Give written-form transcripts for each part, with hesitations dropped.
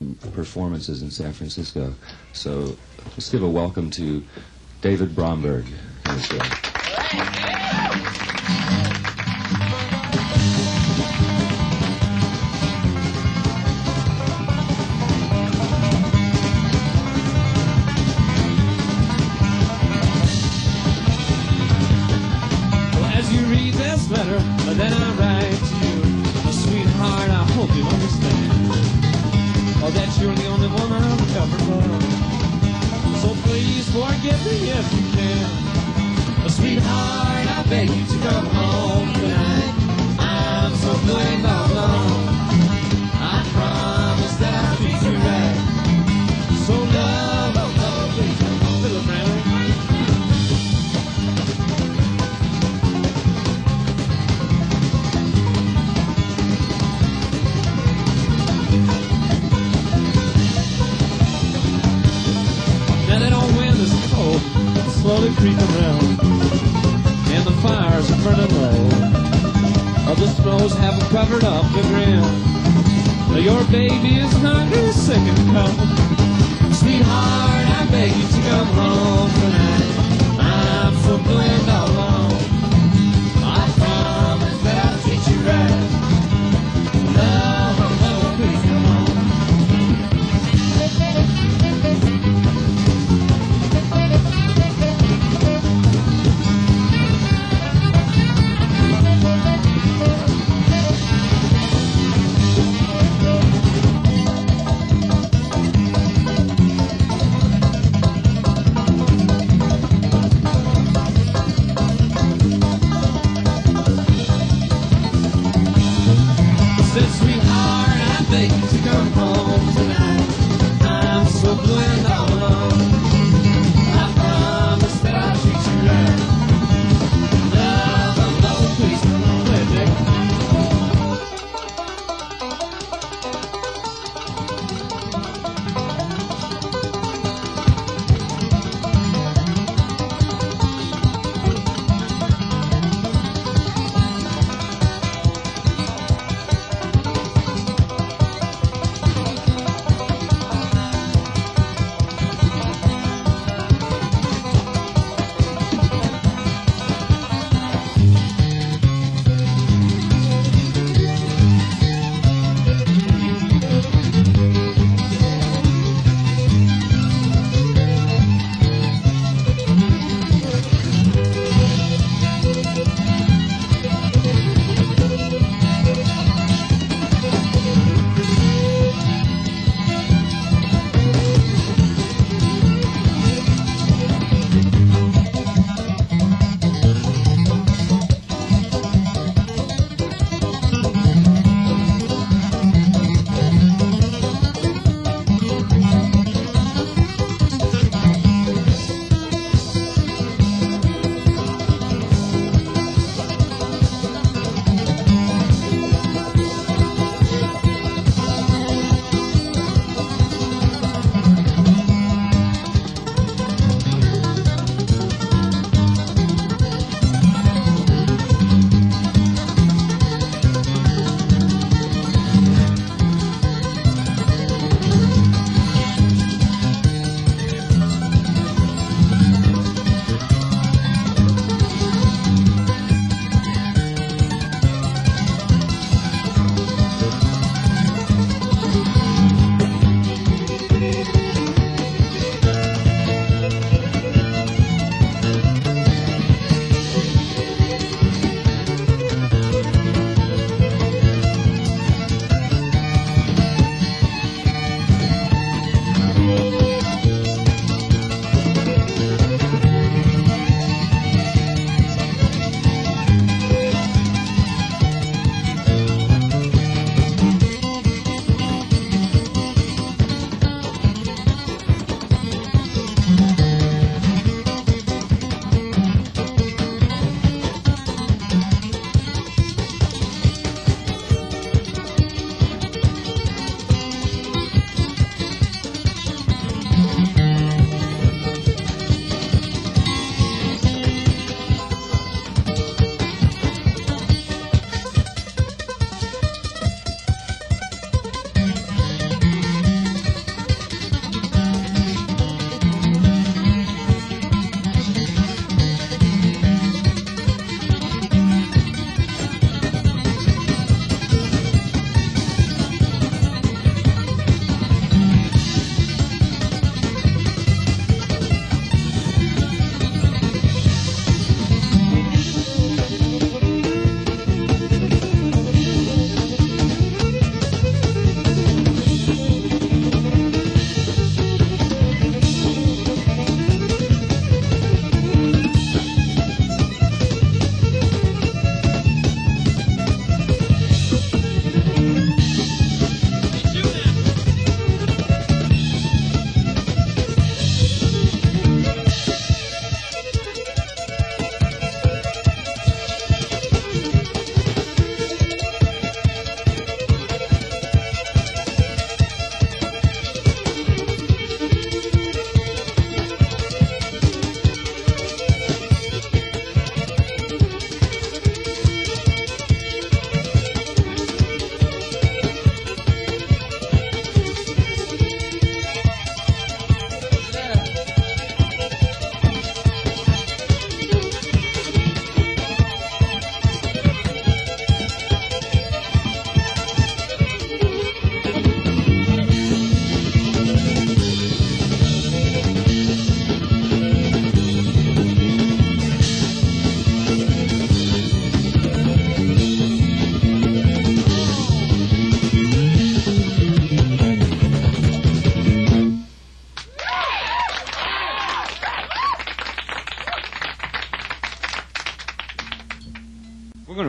performances in San Francisco. So let's give a welcome to David Bromberg. Let's go. Letter, but then I write to you, sweetheart, I hope you understand, oh, that you're the only woman I've ever loved. So please forgive me if you can, sweetheart, I beg you to come home tonight. I'm so blue and all alone. I promise that I'll treat you right. So love, please come home, little friend. Slowly creeping round, and the fires are burning low. The snows have covered up the ground. Your baby is hungry, sick and cold. Sweetheart, I beg you to come home tonight. I'm so blue and all alone. I promise that I'll treat you right. Love, please come home.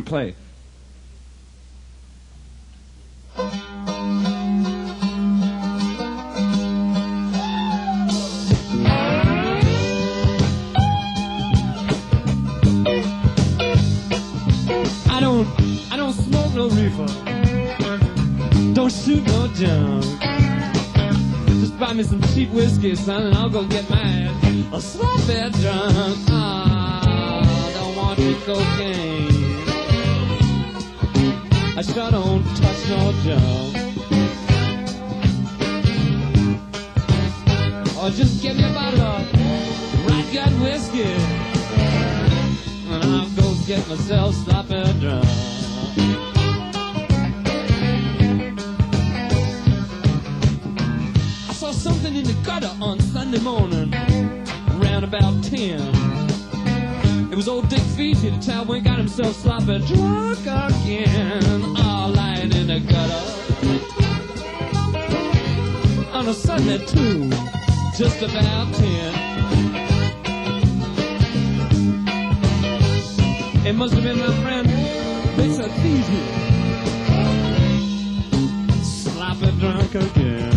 play. I don't smoke no reefer. Don't shoot no junk. Just buy me some cheap whiskey, son, and I'll go get mine. A sloppy drunk. Ah, don't want your cocaine. I sure don't touch no junk. Or just give me a bottle of right gut whiskey, and I'll go get myself sloppy drunk. I saw something in the gutter on Sunday morning, around about 10. It was old Dick Fiji, the child went got himself sloppy drunk again. All lying in the gutter on a Sunday too, just about 10. It must have been my friend Dick Fiji, sloppy drunk again.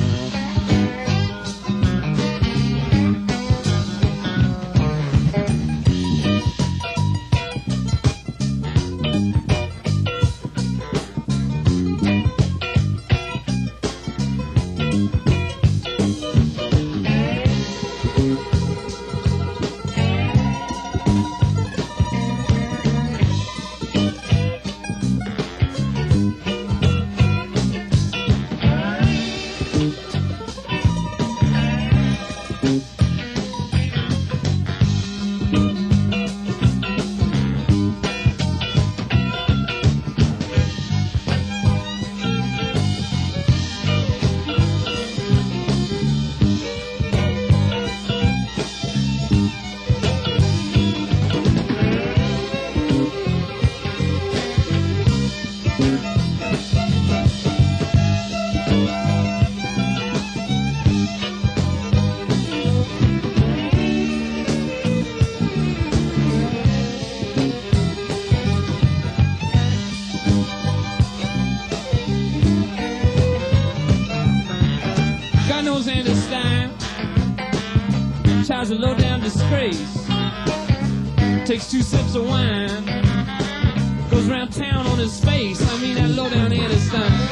Child's a low-down disgrace. Takes 2 sips of wine, goes around town on his face. I mean that low-down Einstein.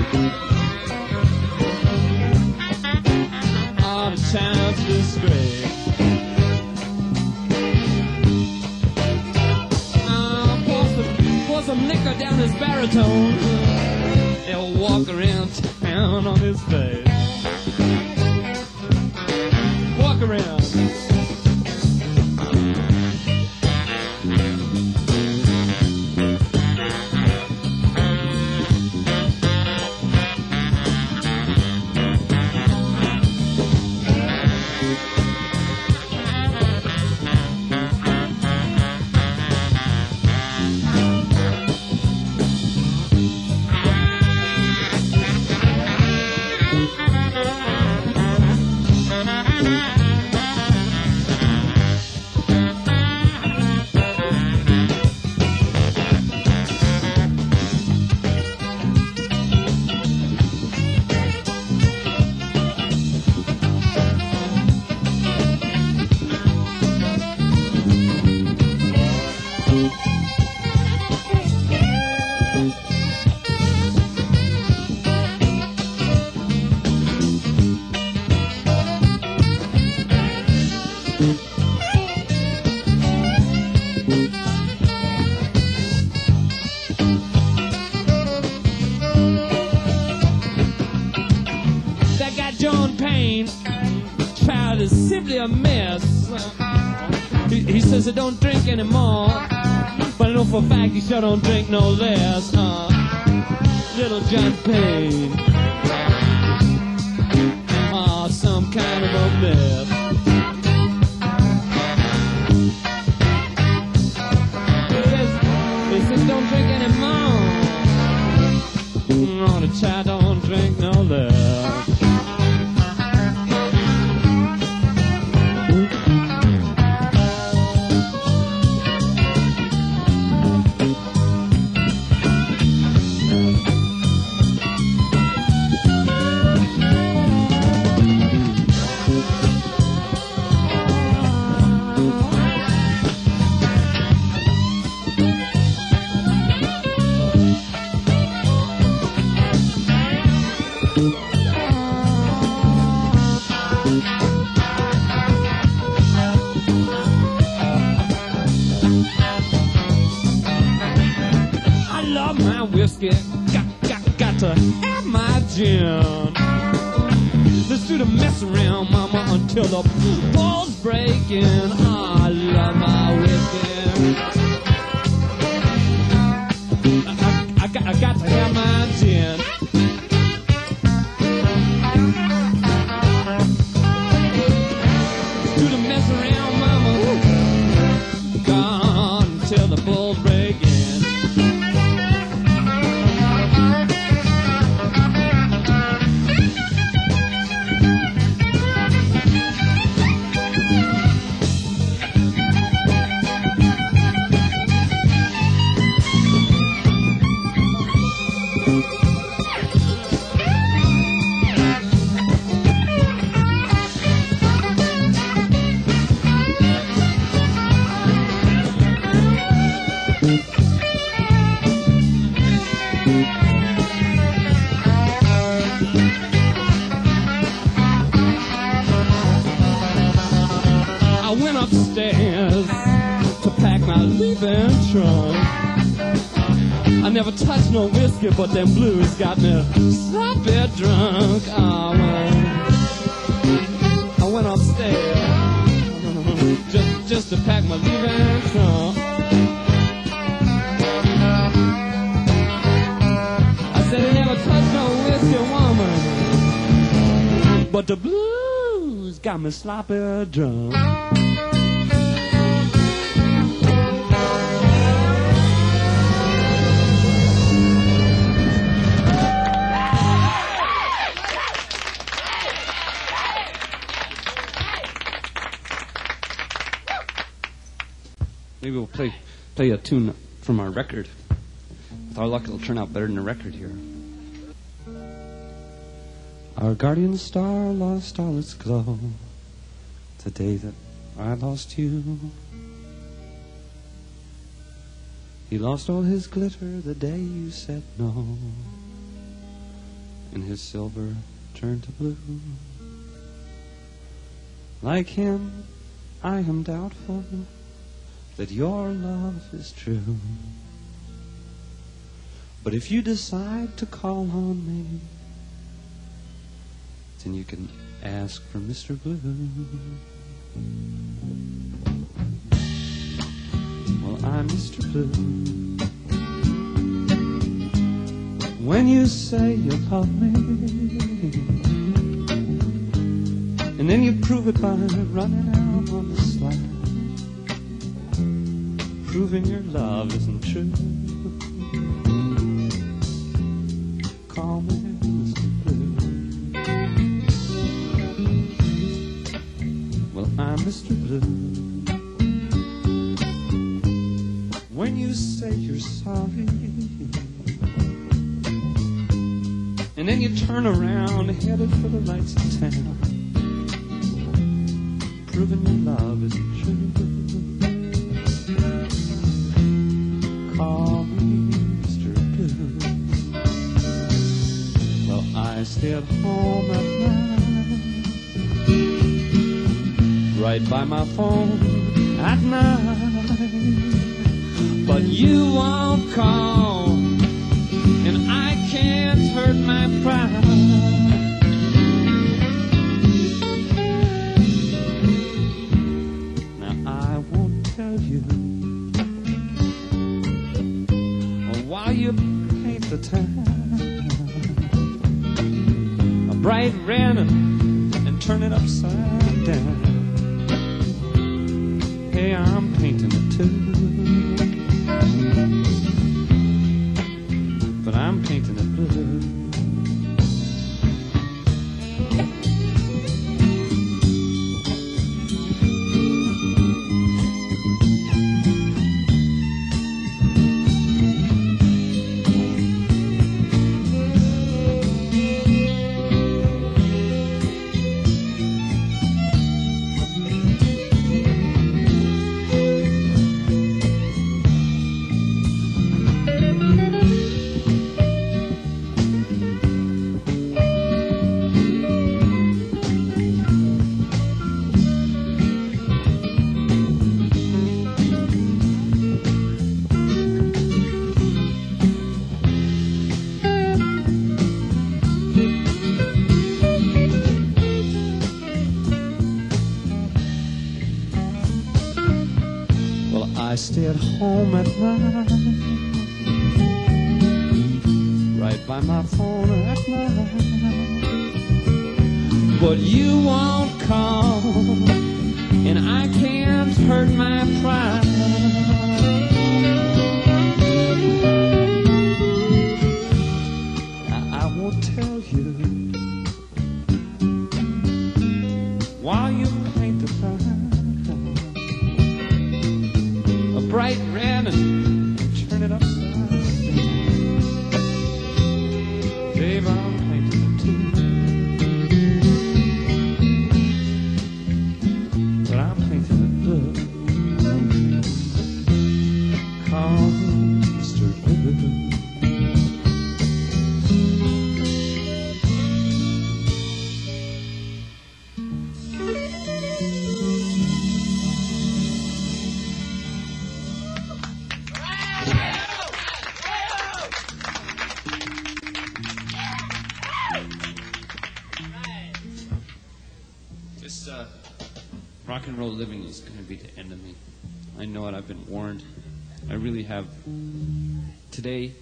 Oh, the child's disgrace. Pour some liquor down his baritone. They'll walk around town on his face. Walk around. Child is simply a mess. He says he don't drink anymore, but I know for a fact he sure don't drink no less. Little John Payne, some kind of a mess. He says don't drink anymore. No, the child don't drink no less. I love my whiskey, got to have my gin. Let's do the mess around, mama, until the balls breaking. I love my whiskey. I got to have my gin. Let's do the mess around, mama. Gone until the balls breaking. I went upstairs to pack my leaving trunk. I never touched no whiskey, but them blues got me sloppy drunk. I went upstairs just to pack my leaving trunk. I said I never touched no whiskey, woman, but the blues got me sloppy drunk. Maybe we'll play a tune from our record. With our luck, it'll turn out better than the record here. Our guardian star lost all its glow the day that I lost you. He lost all his glitter the day you said no, and his silver turned to blue. Like him, I am doubtful that your love is true. But if you decide to call on me, then you can ask for Mr. Blue. Well, I'm Mr. Blue. When you say you love me, and then you prove it by running out on the slide, proving your love isn't true. Call me Mr. Blue. Well, I'm Mr. Blue. When you say you're sorry, and then you turn around headed for the lights of town, proving your love isn't true. Call me Mr. Blue. Well, I stay at home at night, right by my phone at night, but you won't call, and I can't hurt my pride. Now I won't tell you while you paint the town a bright red and turn it upside down. Hey, I'm painting it too, but I'm painting it blue. I stay at home at night, right by my phone at night. But you won't come, and I can't hurt my pride. I won't tell you why you paint the fire a bright red and turn it upside down. Babe, I'm painting it too, but I'm painting it blue. Call me Mr. Blue. Rock and roll living is going to be the end of me. I know it. I've been warned. I really have. Today,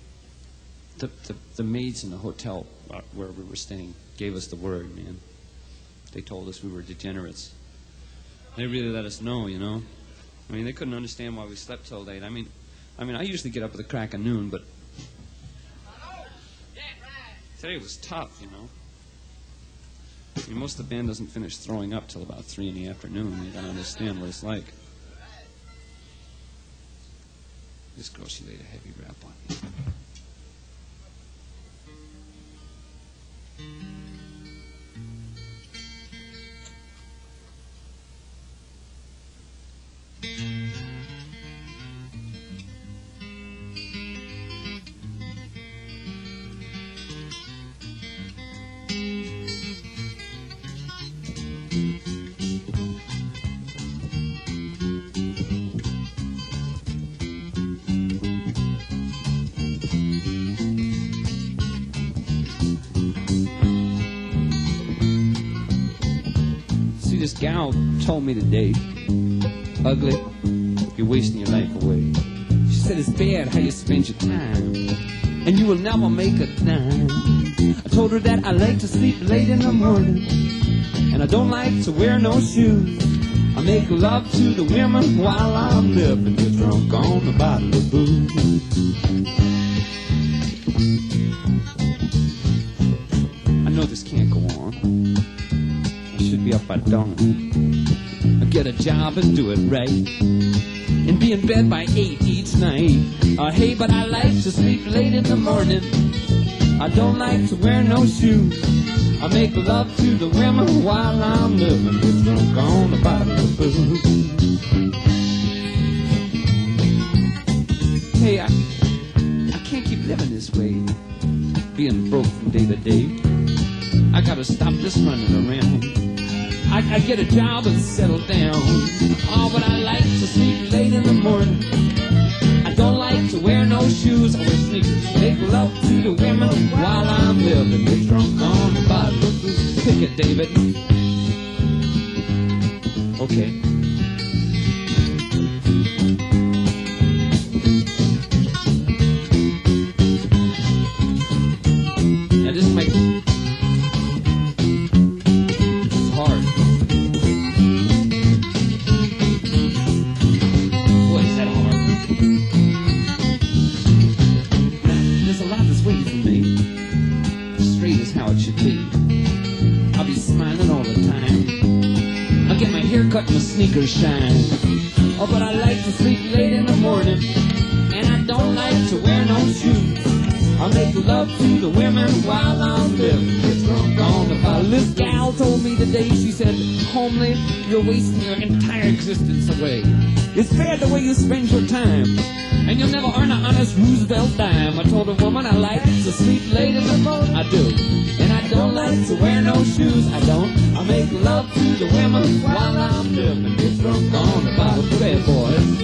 the maids in the hotel where we were staying gave us the word, man. They told us we were degenerates. They really let us know, you know. I mean, they couldn't understand why we slept till late. I mean, I usually get up at the crack of noon, but today was tough, you know. I mean, most of the band doesn't finish throwing up till about 3 in the afternoon. You gotta understand what it's like. This girl, she laid a heavy rap on me. This gal told me today, ugly, you're wasting your life away. She said it's bad how you spend your time, and you will never make a dime. I told her that I like to sleep late in the morning, and I don't like to wear no shoes. I make love to the women while I'm living, get drunk on a bottle of booze. I know this can't go on. Should be up by dawn. I get a job and do it right, and be in bed by 8 each night. Hey, but I like to sleep late in the morning. I don't like to wear no shoes. I make love to the women while I'm living, get drunk on a bottle of booze. Hey, I can't keep living this way, being broke from day to day. I gotta stop this running around. I get a job and settle down. Oh, but I like to sleep late in the morning. I don't like to wear no shoes. I wear sneakers. Make love to the women while I'm living. Get drunk on the bottle of booze. Pick it, David. Okay. Now this might... cut my sneakers shine. Oh, but I like to sleep late in the morning, and I don't like to wear no shoes. I make love to the women while I'm living, get drunk on the bottle. This gal told me today, she said, homely, you're wasting your entire existence away. It's bad the way you spend your time, and you'll never earn an honest Roosevelt dime. I told a woman I like to sleep late in the morning. I do. And I don't like to wear no shoes. I don't. I make love to the women while I'm living. Get drunk on the bottle. Bad boys.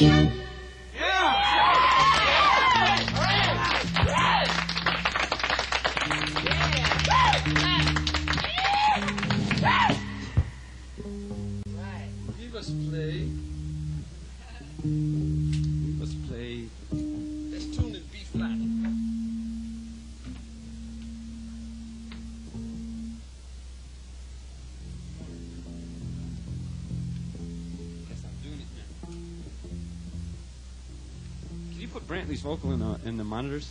We must play this tune in B flat. Guess I'm doing it now. Can you put Brantley's vocal in the monitors?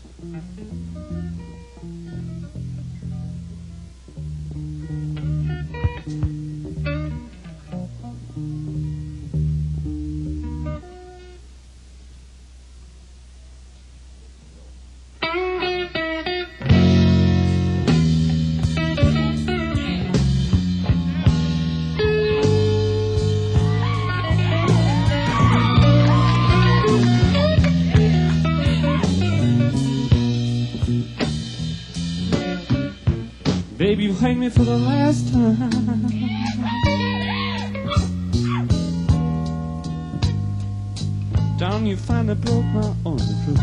Baby, you hate me for the last time. Down, you finally broke my only rule.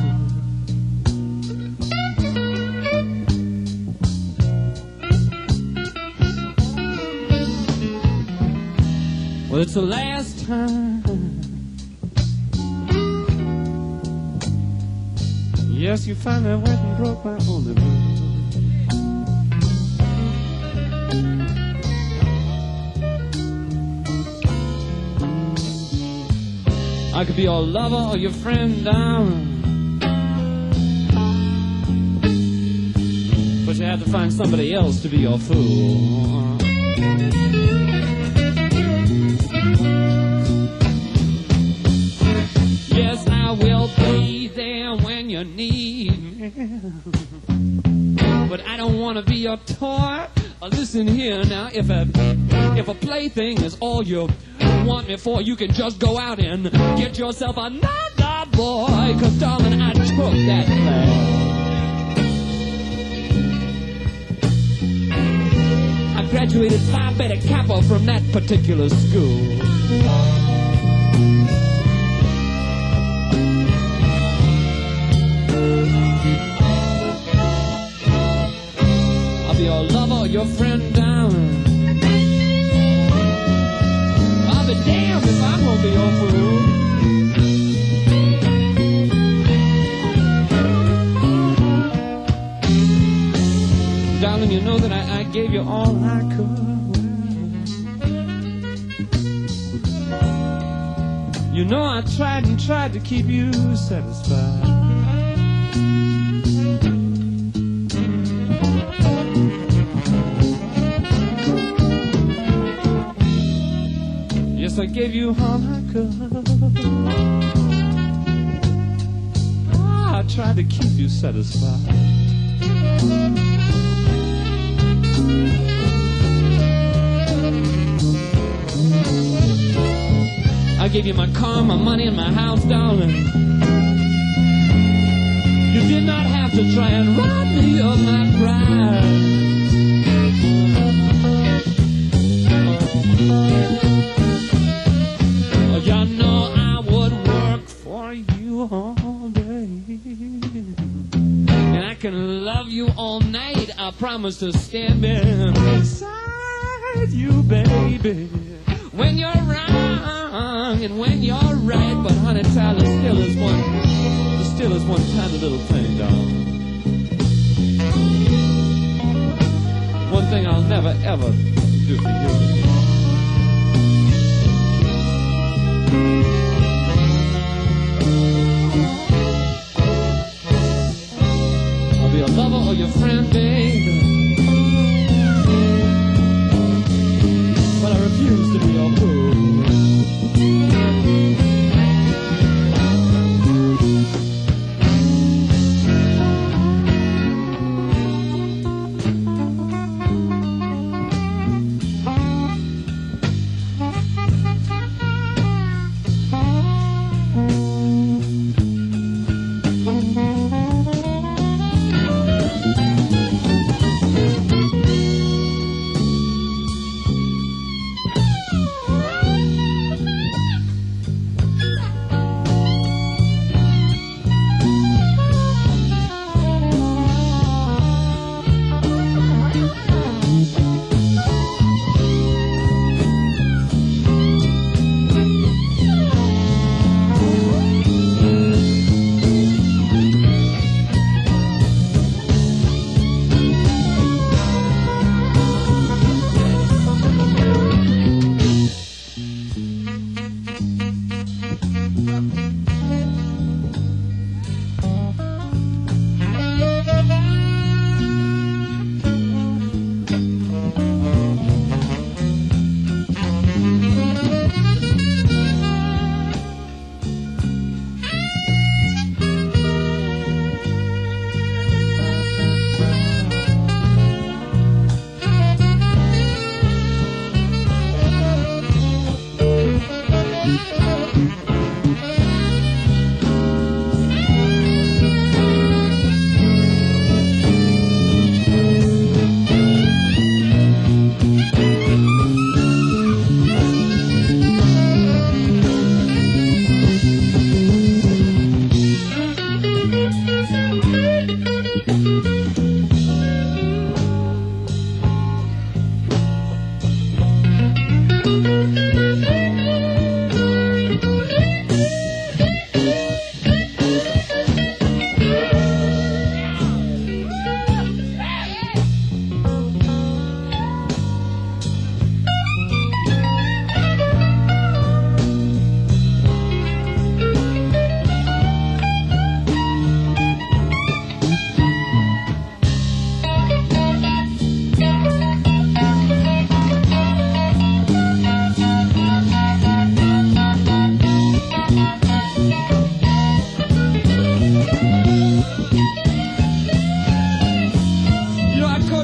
Well, it's the last time. Yes, you finally went and broke my only rule. I could be your lover or your friend, but you have to find somebody else to be your fool. Yes, I will be there when you need me, but I don't want to be your toy. Listen here now, if a plaything is all you want me for, you can just go out and get yourself another boy, 'cause darling, I took that class. I graduated Phi Beta Kappa from that particular school. I'll be your lover or your friend down. Damn if I'm gonna be your fool. Darling, you know that I gave you all I could. You know I tried and tried to keep you satisfied. I gave you all I could. I tried to keep you satisfied. I gave you my car, my money, and my house, darling. You did not have to try and rob me of my pride. You know I would work for you all day, and I can love you all night. I promise to stand beside you, baby, when you're wrong and when you're right. But honey, Tyler, still is one tiny little thing, darling. One thing I'll never ever do for you. I'll be your lover or your friend, baby, but I refuse to be your fool.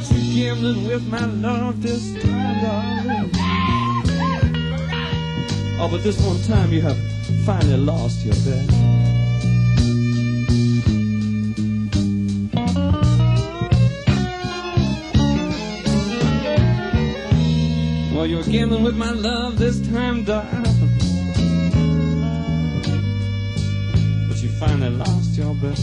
But you're gambling with my love this time, darling. Oh, but this one time you have finally lost your bet. Well, you're gambling with my love this time, darling. But you finally lost your bet.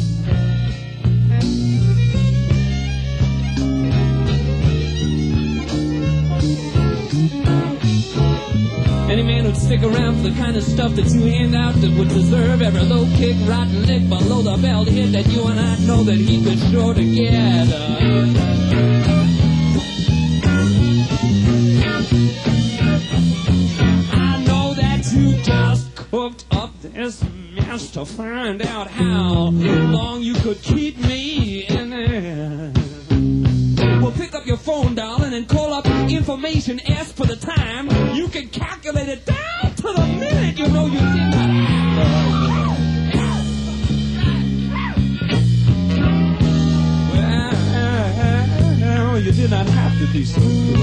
Any man who'd stick around for the kind of stuff that you hand out that would deserve every low kick, rotten lick below the belt hit that you and I know that he could sure to get. I know that you just cooked up this mess to find out how long you could keep me in there. Well, pick up your phone, darling, and call up information. Ask for the time. You can calculate it down to the minute. You know you did not well, you did not have to be so good.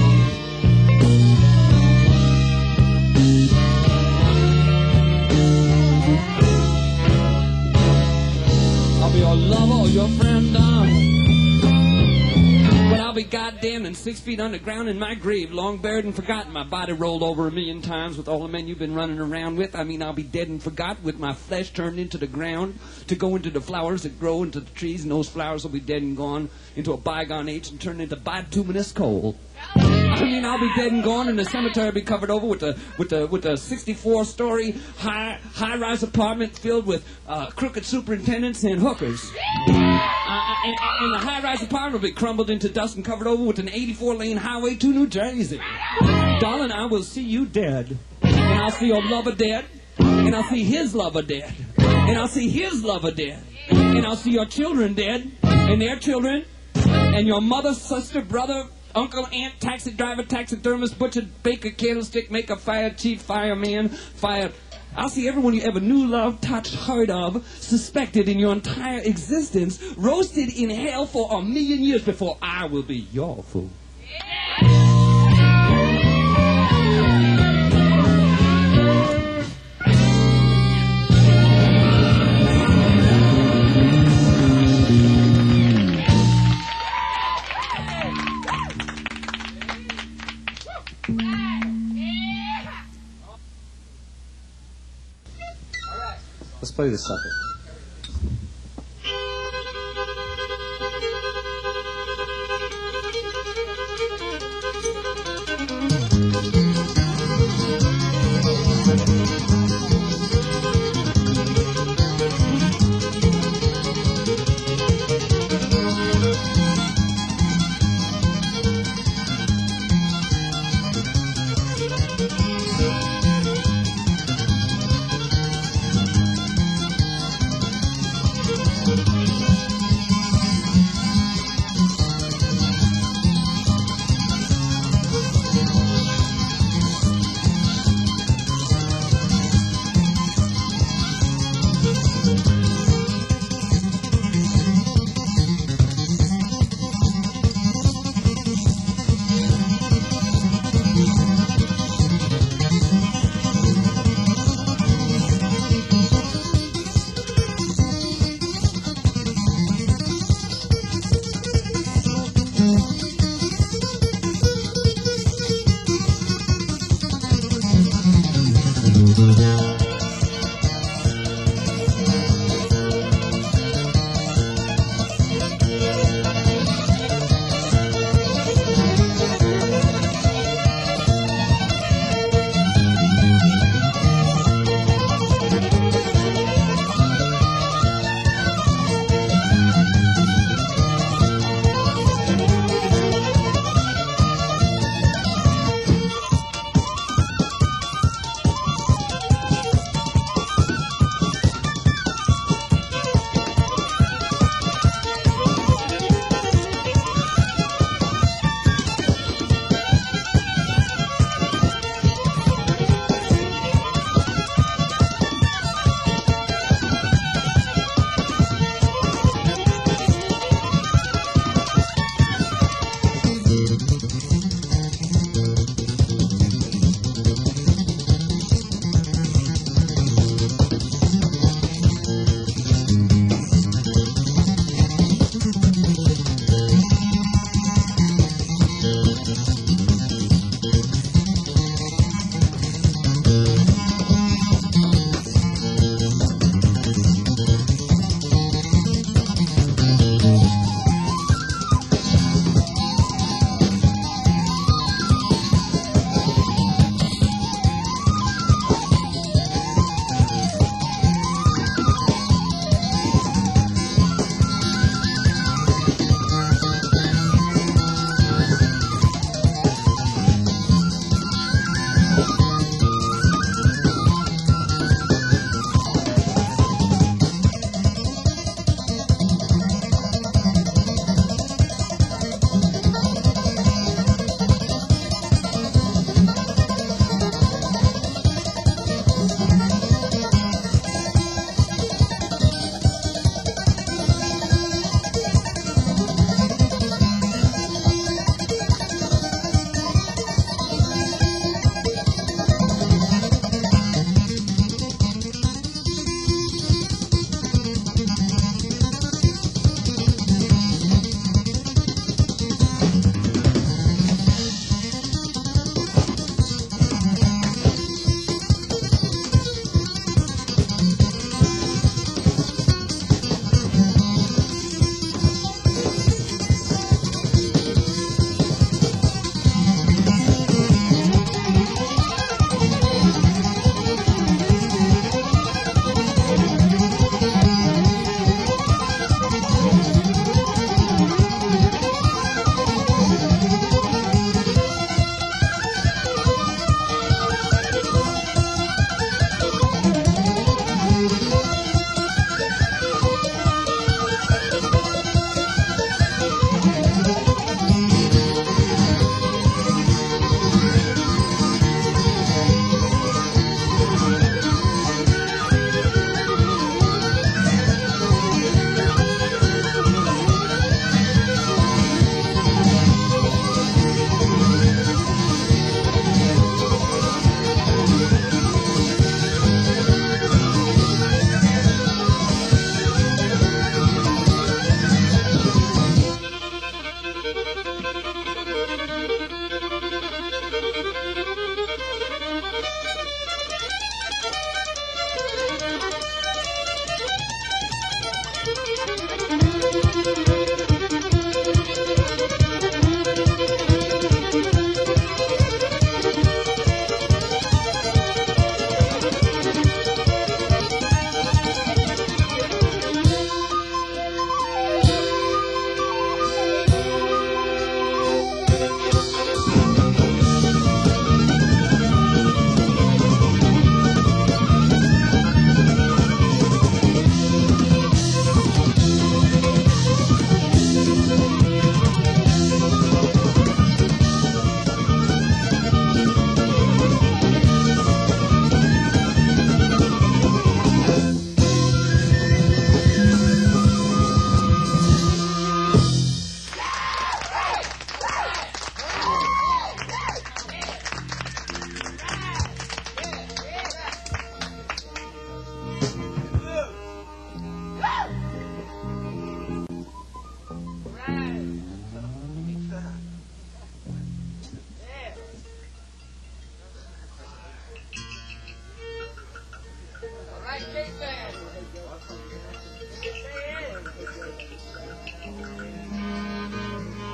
I'll be your lover or your friend, darling. But I'll be goddamned and 6 feet underground in my grave, long buried and forgotten. My body rolled over 1,000,000 times with all the men you've been running around with. I mean, I'll be dead and forgot with my flesh turned into the ground to go into the flowers that grow into the trees, and those flowers will be dead and gone into a bygone age and turned into bituminous coal. I mean, I'll be dead and gone, and the cemetery will be covered over with the 64-story high-rise apartment filled with crooked superintendents and hookers. And the high-rise apartment will be crumbled into dust and covered over with an 84-lane highway to New Jersey. Darling, I will see you dead, and I'll see your lover dead, and I'll see his lover dead, and I'll see his lover dead, and I'll see your children dead, and their children, and your mother, sister, brother, uncle, aunt, taxi driver, taxidermist, butcher, baker, candlestick maker, fire chief, fireman, fire. I'll see everyone you ever knew, loved, touched, heard of, suspected in your entire existence, roasted in hell for 1,000,000 years before I will be your fool. Let's play this sucker.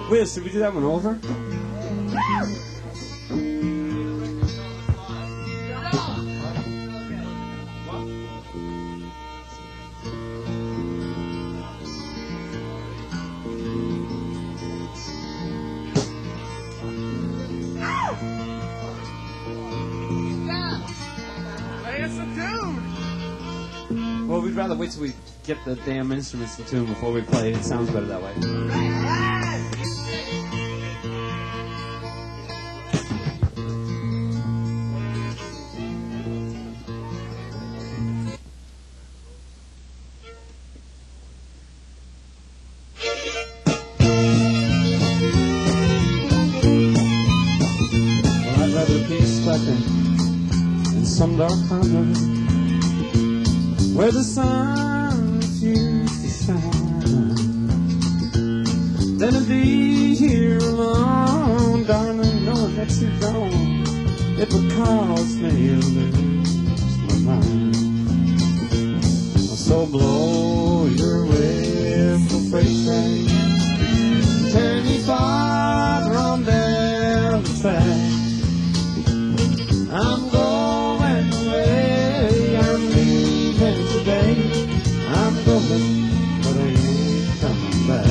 Wiz, should we do that one over? Well, we'd rather wait till we get the damn instruments in tune before we play it. It sounds better that way. Well, I'd rather be stuck in some dark corner where the sun refused to shine, then to be here alone, darling, knowing that you're gone, it would cause me to lose my mind. So blow your whistle, freight train, turn me farther on down the track. I'm going away, I'm leaving today. I'm going, but I ain't coming back.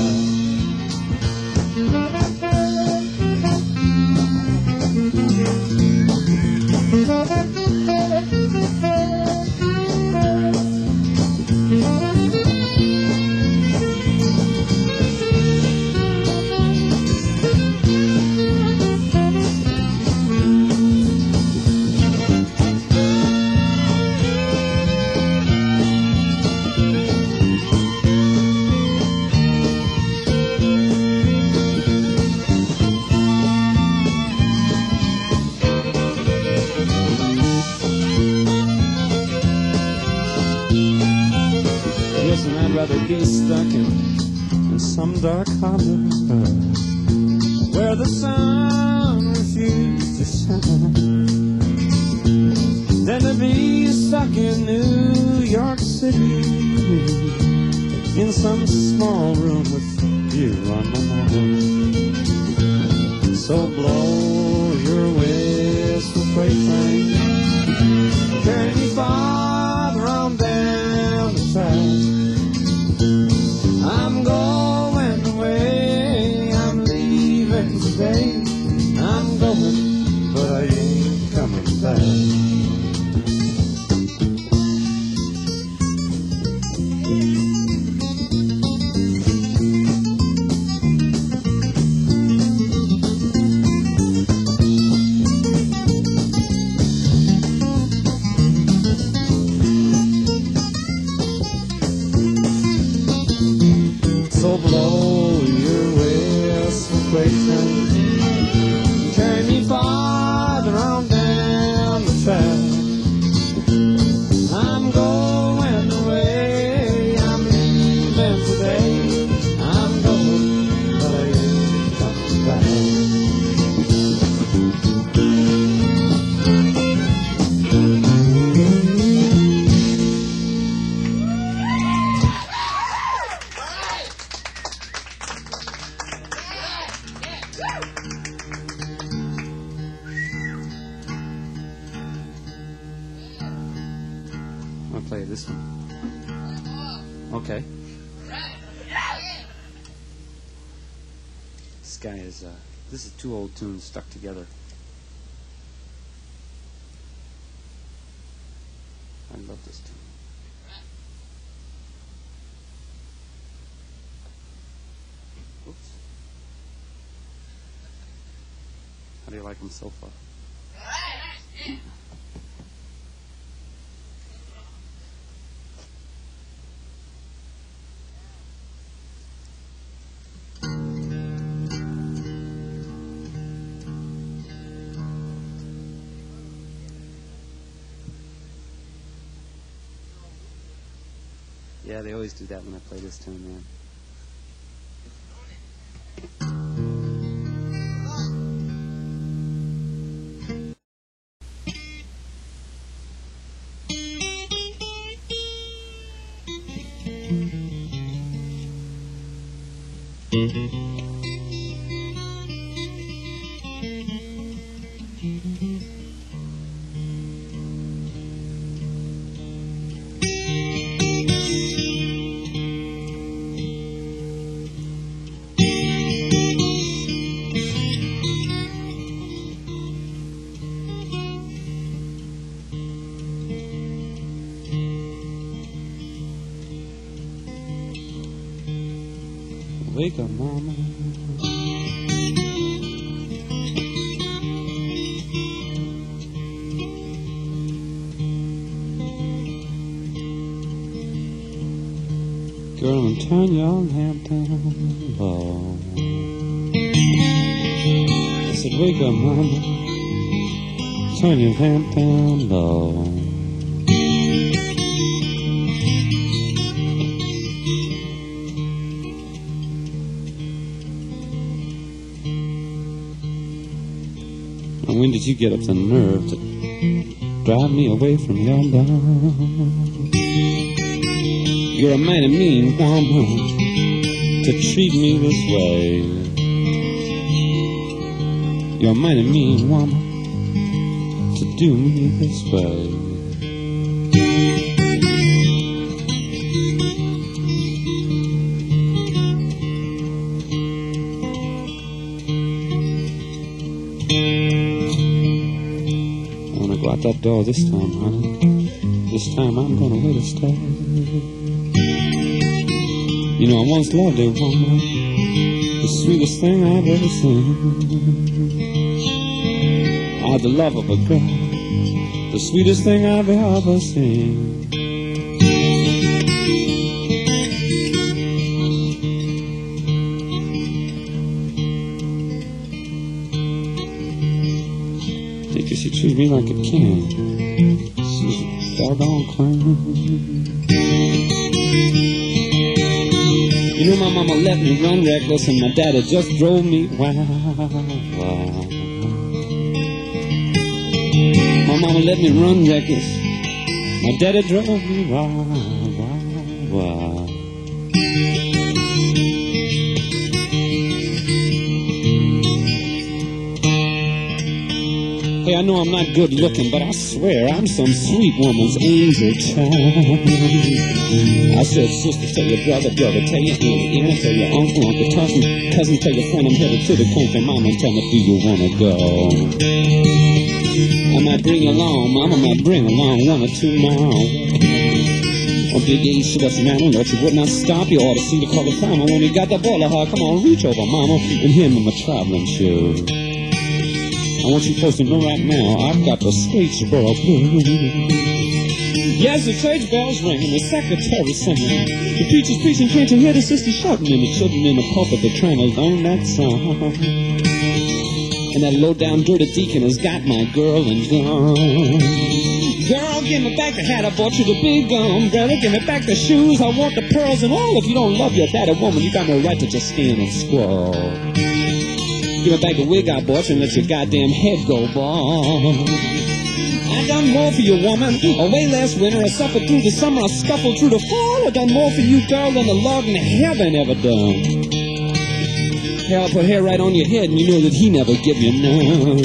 I'd rather be stuck in some dark harbor where the sun refused to shine, than to be stuck in New York City in some small room with you on my mind. So blow your whistle, freight train, carry me farther on down the track. I'm going away, I'm leaving today. I'm going, but I ain't coming back. So blow your whistle, freight train, carry me farther on down the track. I'm going away, I'm leaving today. I'm going, but I ain't coming back. I'll play this one. Okay. This guy is, this is two old tunes stuck together. I love this tune. Oops. How do you like them so far? Yeah, they always do that when I play this tune, man. wake up, mama. Girl, and turn your lamp down low. I said, wake up, mama. Turn your lamp down low. And when did you get up the nerve to drive me away from your love? You're a mighty mean woman to treat me this way. You're a mighty mean woman to do me this way. I wanna go out that door this time, honey. This time I'm gonna let it stay. You know, I once loved a woman, the sweetest thing I've ever seen. I had the love of a girl, the sweetest thing I've ever seen. Think she treats me like a king. She's doggone clean. You know my mama let me run reckless and my daddy just drove me wild. My mama let me run reckless, my daddy drove me wild. Hey, I know I'm not good looking, but I swear I'm some sweet woman's angel child. I said, sister, tell your brother, brother, tell your auntie, auntie, tell your uncle, uncle, cousin, tell your friend I'm headed to the country. Mama, tell me, do you wanna go? I might bring you along, mama might bring along 1 or 2 more. A big H, what's the matter? Lord, you would not stop. You ought to see the color primer when you got the ball of heart. Come on, reach over, mama, and hand me my traveling shoes. I want you folks to know right now, I've got the Statesboro blues. Yes, the church bells ringing, the secretary singing, the preacher's preaching, can't you hear the sister shouting, and the children in the pulpit, they're trying to learn that song. And that low-down dirty deacon has got my girl and gone. Girl, give me back the hat, I bought you the big umbrella, give me back the shoes, I want the pearls and all. If you don't love your daddy woman, you got no right to just stand and squall. Give me back the wig I bought you and let your goddamn head go bald. I done more for you, woman. Away last winter, I suffered through the summer, I scuffled through the fall. I done more for you, girl, than the Lord in heaven ever done. Hell, I put hair right on your head and you know that he never give you none.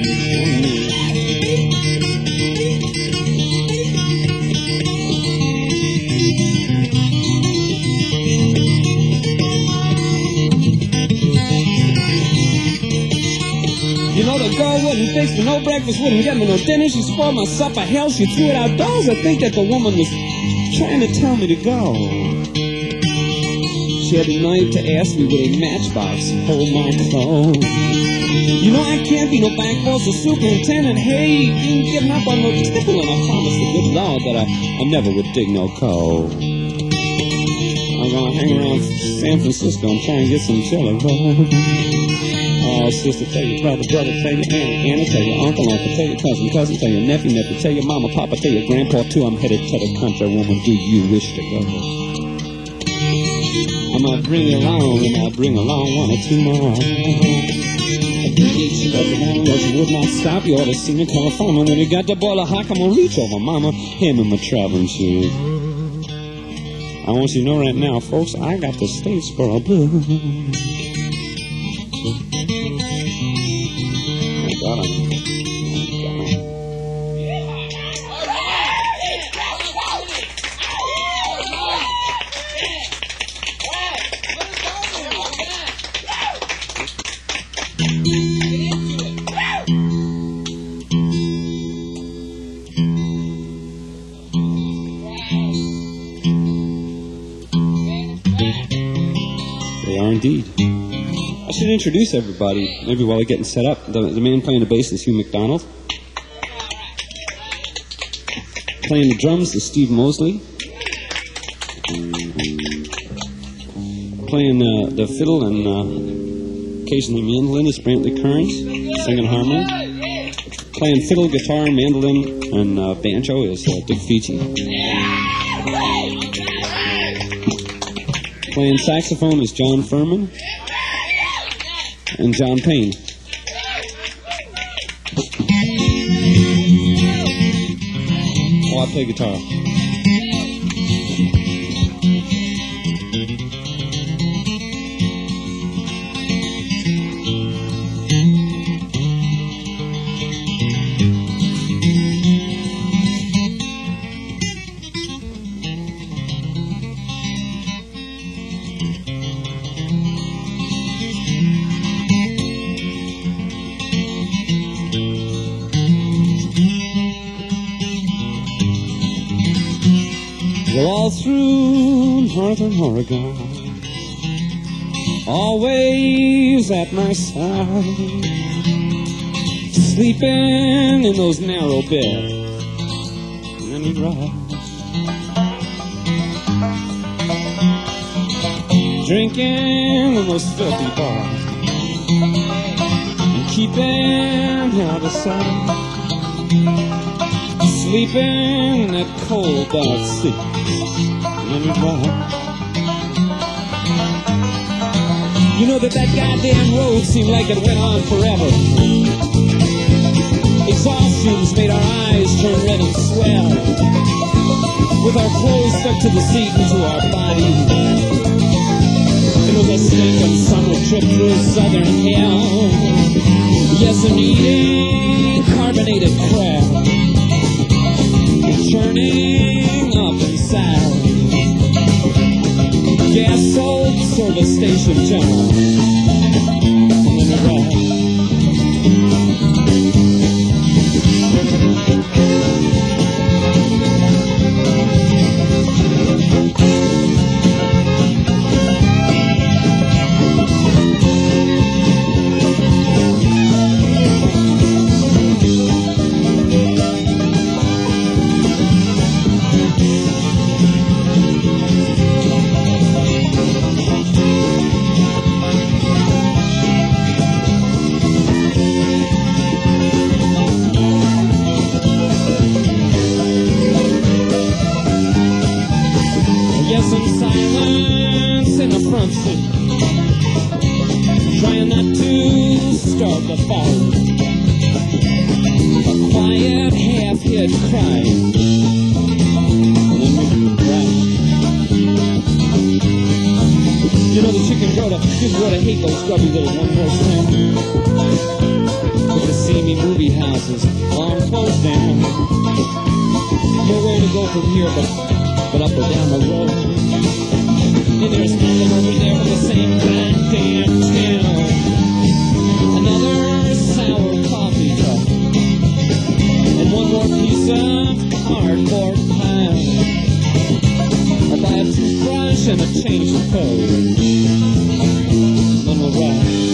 You know the girl wouldn't fix me no breakfast, wouldn't get me no dinner. She spoiled my supper, hell, she threw it outdoors. I think that the woman was trying to tell me to go. She had the nerve to ask me with a matchbox, hold my clothes. You know I can't be no bank boss or superintendent. Hey, ain't giving up on no tipple, and I promised the good Lord that I never would dig no coal. I'm gonna hang around San Francisco and try and get some jelly roll. Oh, sister, tell your brother, brother, tell your auntie, tell your uncle, tell your cousin, tell your nephew, tell your mama, papa, tell your grandpa too. I'm headed to the country, woman. Do you wish to go? I might bring you along, and I'll bring along 1 or 2 more. A big H, but you would not stop. You ought to see me California when you got the ball of hot. Come on, reach over, mama, hand me my traveling shoes. I want you to know right now, folks, I got the Statesboro blues. Oh, God, indeed. I should introduce everybody, maybe while we're getting set up. The man playing the bass is Hugh McDonald. Playing the drums is Steve Mosley. Playing the fiddle and occasionally mandolin is Brantley Kearns, singing harmony. Playing fiddle, guitar, mandolin, and banjo is Dick Fiji. Playing saxophone is John Furman and John Payne. I play guitar. Well, all through northern Oregon, always at my side, sleeping in those narrow beds, and then he'd rise, drinking in those filthy bars, and keeping out of sight, sleeping in that cold dark sea. You know that goddamn road seemed like it went on forever. Exhaustions made our eyes turn red and swell, with our clothes stuck to the seat and to our bodies. It was a stinking summer trip through southern hell. Yes, I'm eating carbonated crab, churning up inside. Gas old service station John. Let me ride. Trying not to start the fire. A quiet half-hid cry. You know the chicken didn't grow to hate those grubby little one-horse towns. But the see me movie houses long closed down. Nowhere to go from here but up or down the road. And there's nothing over there but the same goddamn town. Another sour coffee cup, and one more piece of cardboard pie. I'll buy a toothbrush and a change of clothes. Then we'll ride.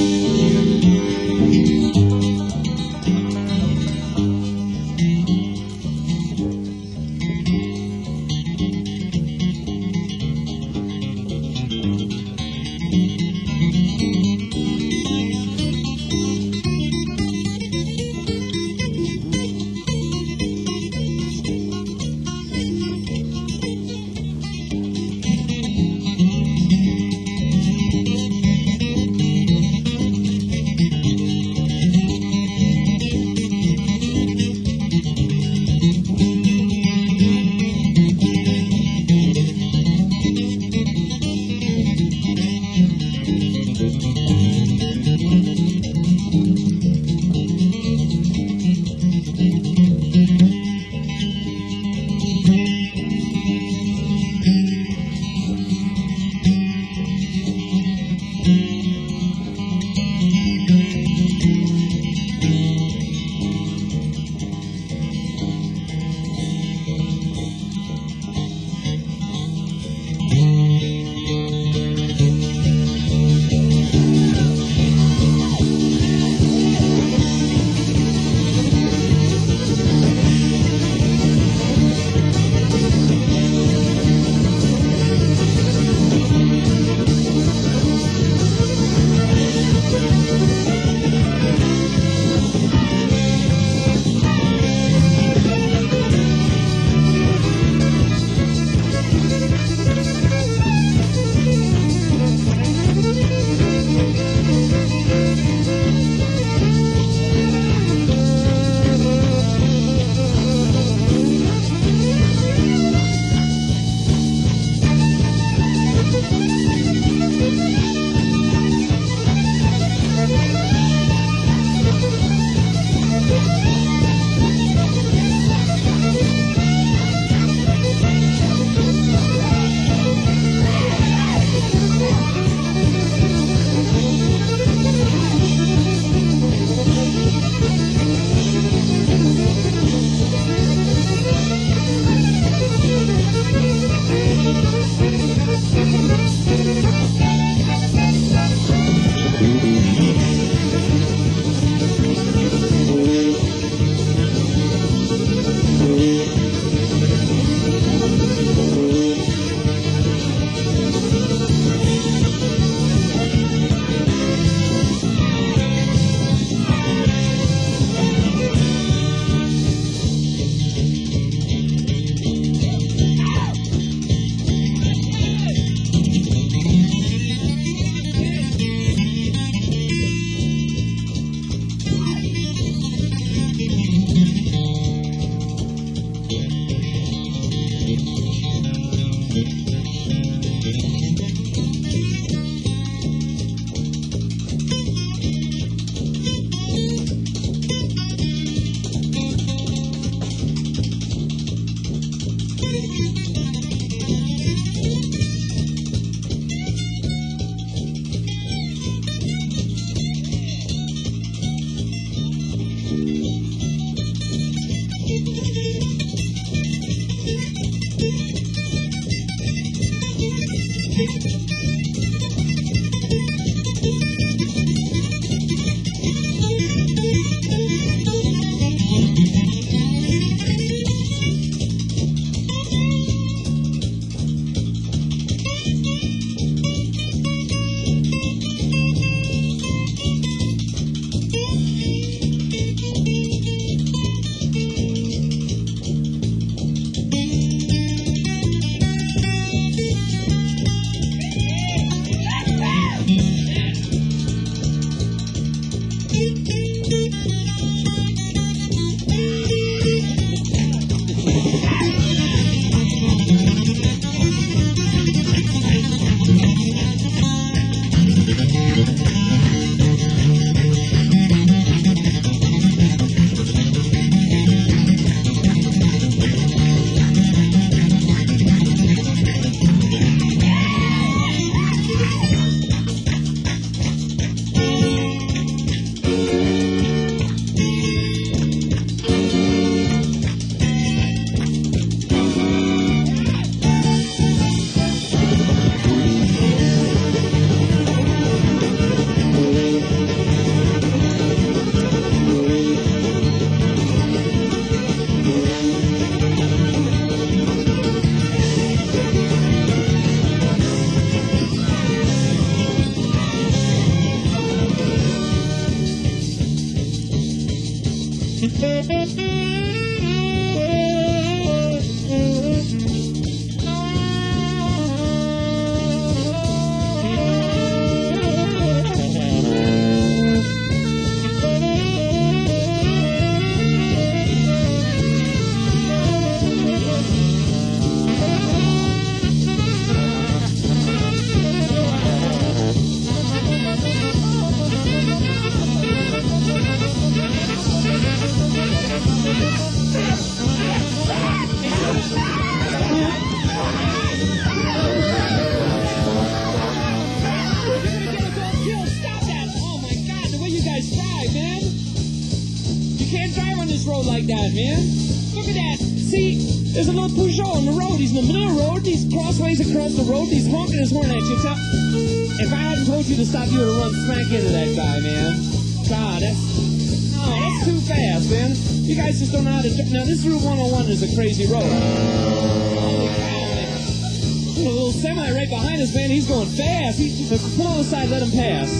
To stop, you would have run smack into that guy, man. God, that's too fast, man. You guys just don't know how to... Now, this Route 101 is a crazy road. Holy cow, man. A little semi right behind us, man. He's going fast. Pull on the side, let him pass.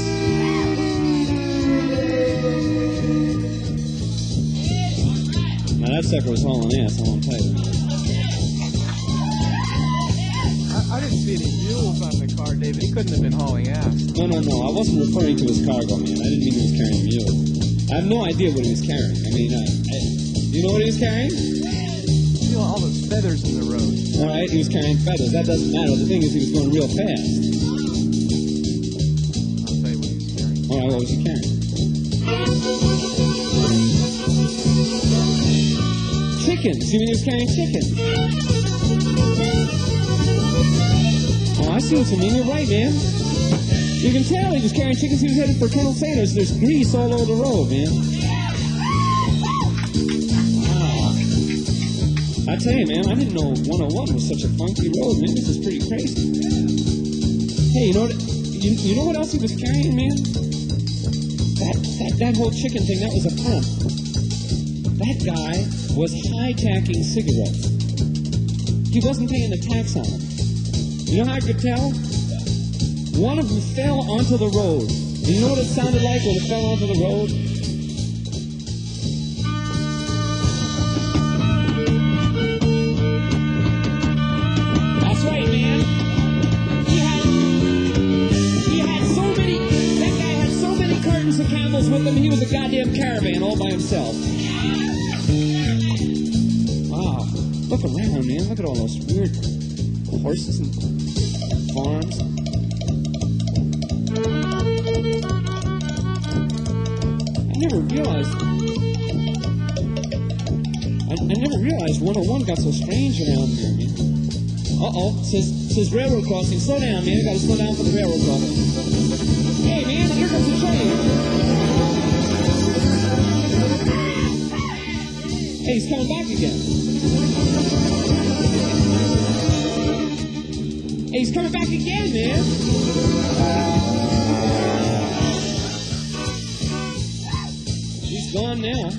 Now, that sucker was hauling ass, I want to tell you. I didn't see any mules on the car, David. He couldn't have been hauling ass. No. I wasn't referring to his cargo, man. I didn't mean he was carrying mules. I have no idea what he was carrying. I mean, you know what he was carrying? You know, all those feathers in the road. All right, he was carrying feathers. That doesn't matter. The thing is, he was going real fast. I'll tell you what he was carrying. All right, what was he carrying? Chickens. You mean he was carrying chickens? Oh, I see what you mean. You're right, man. You can tell he was carrying chickens. He was headed for Colonel Sanders. There's grease all over the road, man. Wow. I tell you, man, I didn't know 101 was such a funky road, man. This is pretty crazy. Hey, you know what? You know what else he was carrying, man? That whole chicken thing, that was a pump. That guy was high-tacking cigarettes. He wasn't paying the tax on them. You know how I could tell? One of them fell onto the road. And you know what it sounded like when it fell onto the road? That's right, man. That guy had so many cartons of camels with him, he was a goddamn caravan all by himself. Wow. Look around, man. Look at all those weird horses and farms. I never realized 101 got so strange around here, man. Uh-oh, says railroad crossing. Slow down, man. Gotta slow down for the railroad crossing. Hey, man, here comes the train. Hey, he's coming back again. Hey, he's coming back again, man. He's gone now.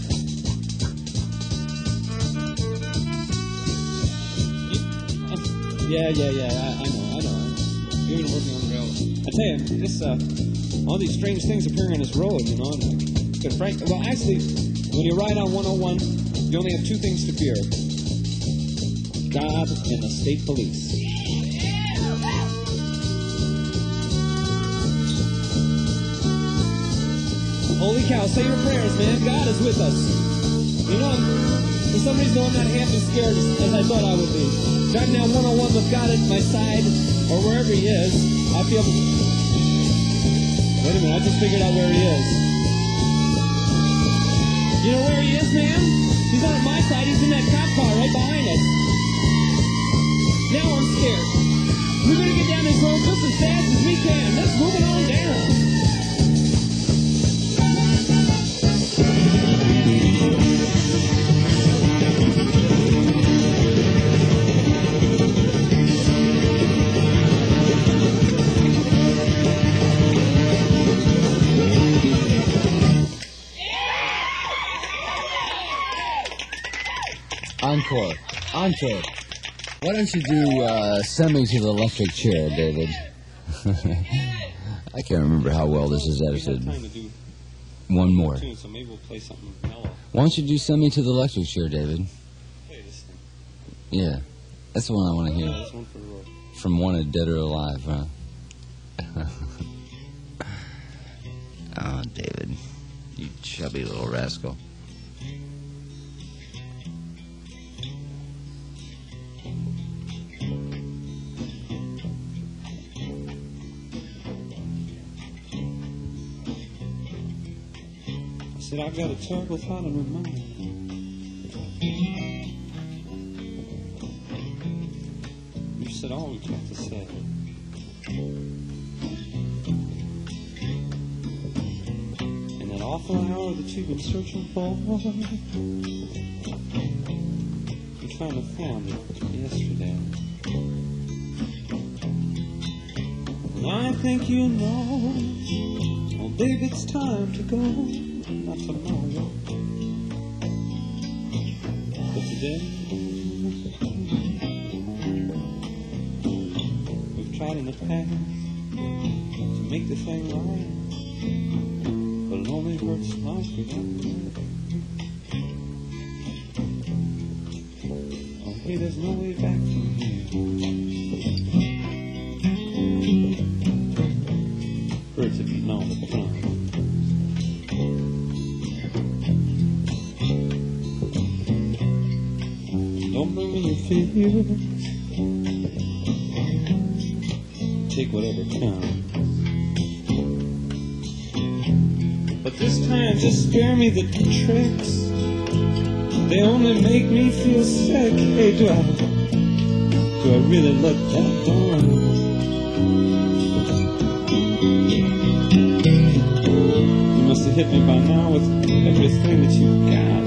Yeah. I know. You've been working on the railroad. I tell you, this, all these strange things appearing on this road, you know, and well, actually, when you ride on 101, you only have two things to fear. God and the state police. Holy cow, say your prayers, man. God is with us. You know, for some reason, I'm not half as scared as I thought I would be. Driving down 101 with God at my side, or wherever he is, I feel... Wait a minute, I just figured out where he is. You know where he is, man? He's not on my side, he's in that cop car right behind us. Now I'm scared. We're going to get down this road just as fast as we can. Let's move it on down. Encore. Why don't you do Send Me to the Electric Chair, David? I can't remember how well this is edited. One more. tune, so maybe we'll play something mellow. Why don't you do Send Me to the Electric Chair, David? Play this thing. Yeah. That's the one I want to Yeah, hear. this one for the road. From Wanted, Dead or Alive, huh? Oh, David. You chubby little rascal. I said, I've got a terrible thought in my mind. You said all we have to say. In that awful hour that you've been searching for, you finally found it yesterday. And I think you know, well, baby, it's time to go. Not tomorrow, but today. We've tried in the past to make the thing right, but it only hurts like without. Oh, hey, there's no way back from here. Hurts if you know the plan. Don't bring me your fears. Take whatever comes. But this time, just spare me the tricks. They only make me feel sick. Hey, do I really look that dumb? You must have hit me by now with everything that you've got.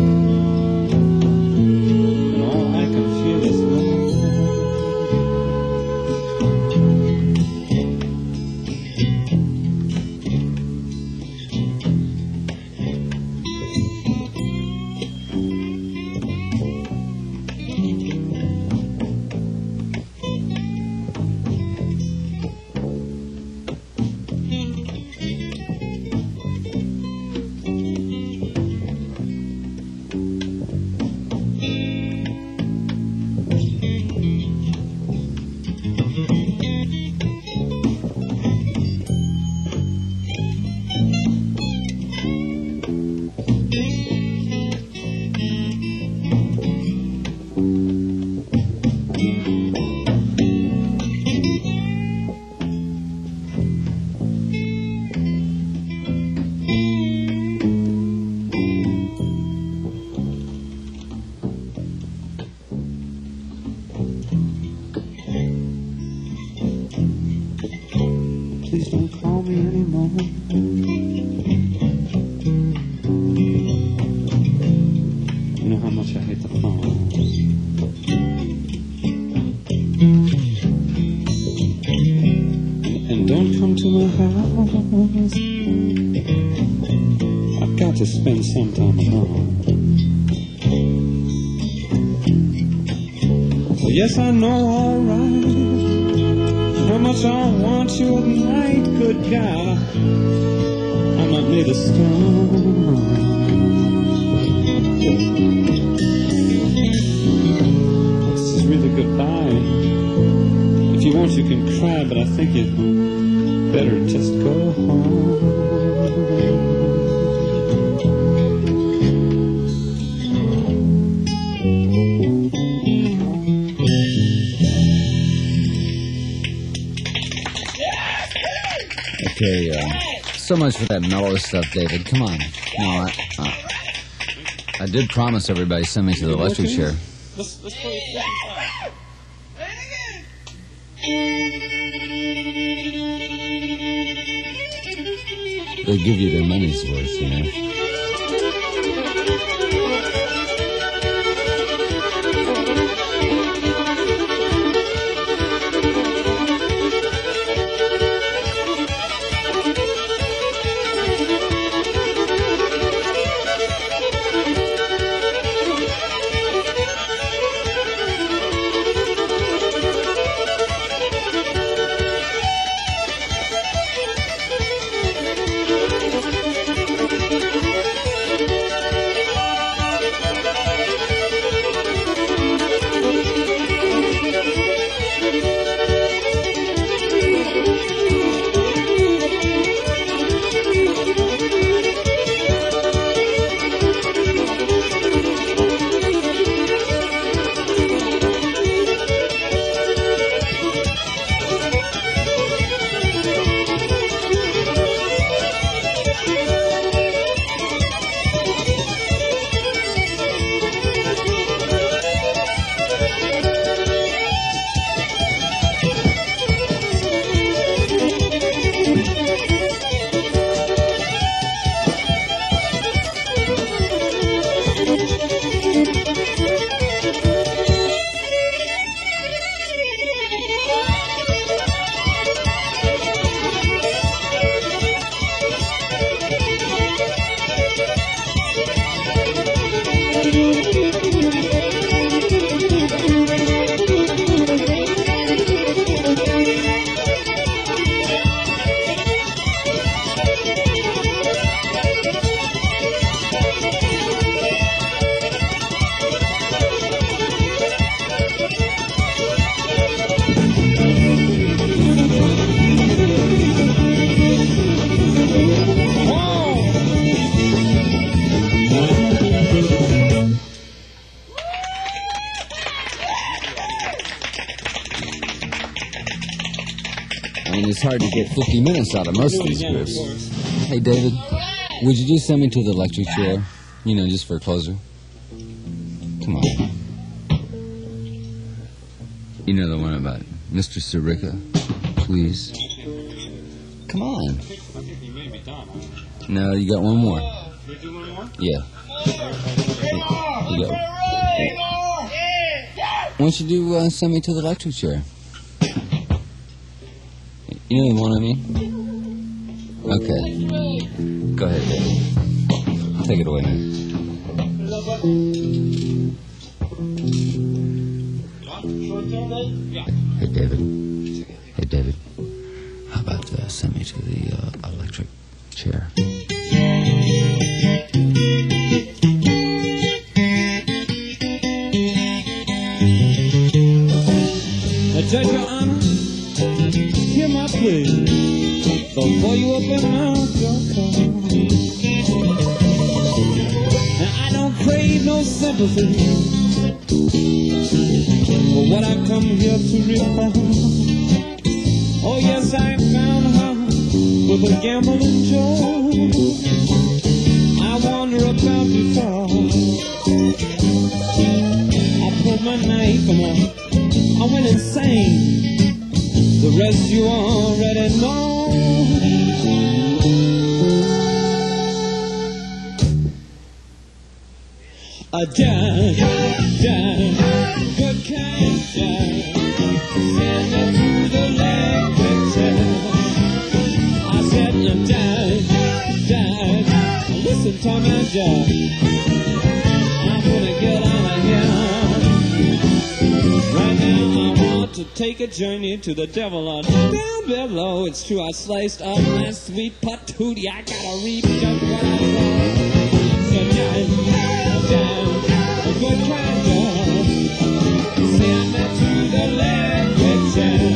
Please don't call me anymore. You know how much I hate the phone. And don't come to my house. I've got to spend some time alone. So yes, I know, alright, how much I want you at night, good God. I'm not made of stone. This is really goodbye. If you want, you can cry, but I think you better just go home. Okay, so much for that mellow stuff, David. Come on. No, I did promise everybody send me to the electric chair. Let's play it. They give you their money's worth, you know. it's hard to get 50 minutes out of most of these groups. Hey, David, would you just send me to the electric chair? You know, just for a closer. Come on. You know the one about Mr. Sirica? Please. Come on. No, you got one more. We do one more? Yeah. You got. Why don't you do send me to the electric chair? You know the one I mean? Okay. Go ahead, David. Take it away, man. Hey, David. Hey, David. How about send me to the electric chair? Judge, Your Honor, hear my plea before you open up your car. Now, I don't crave no sympathy for what I come here to report. Oh, yes, I found her with a gambling Joe. I wander about before I pulled my knife and I went insane. The rest you already know. A judge, good kind judge, send me to the electric chair. I said, judge, listen to me, judge. I'm gonna get out of here. Right now I want to take a journey to the devil down below. It's true I sliced up my sweet patootie. I gotta reap just what I sow. So judge, a good kind judge, send me to the electric chair.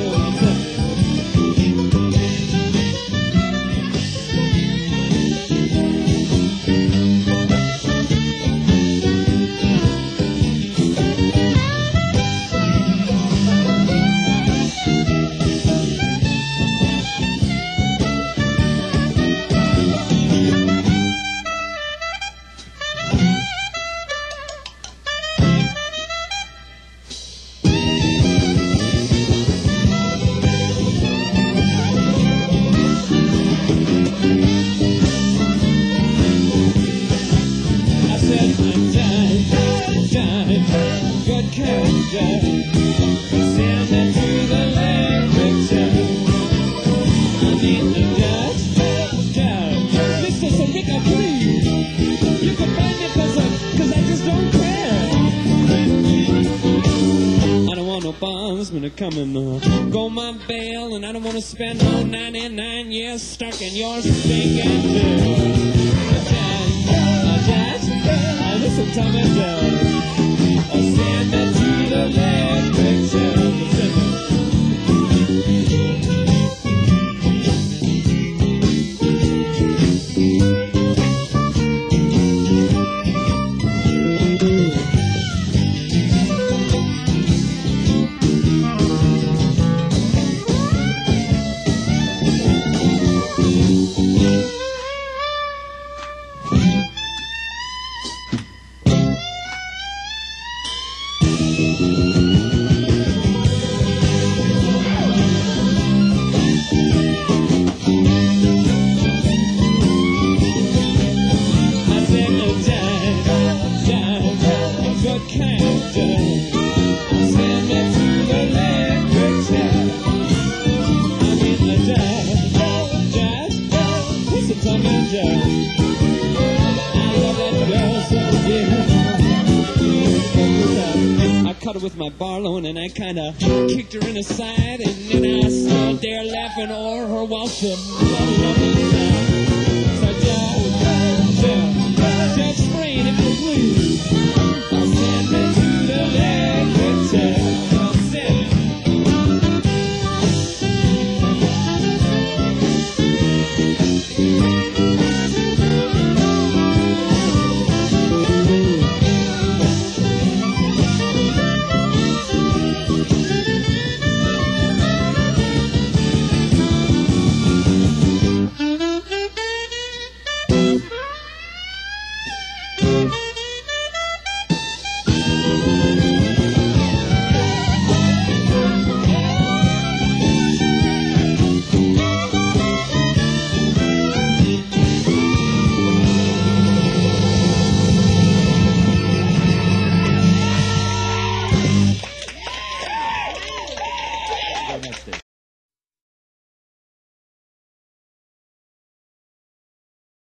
Come and go my bail, and I don't want to spend all 99 years stuck in your stinking bill. Judge, listen to me, Judge. Send me to the electric chair. With my Barlow, and I kinda kicked her in the side, and then I stood there laughing o'er her while she loved me. So,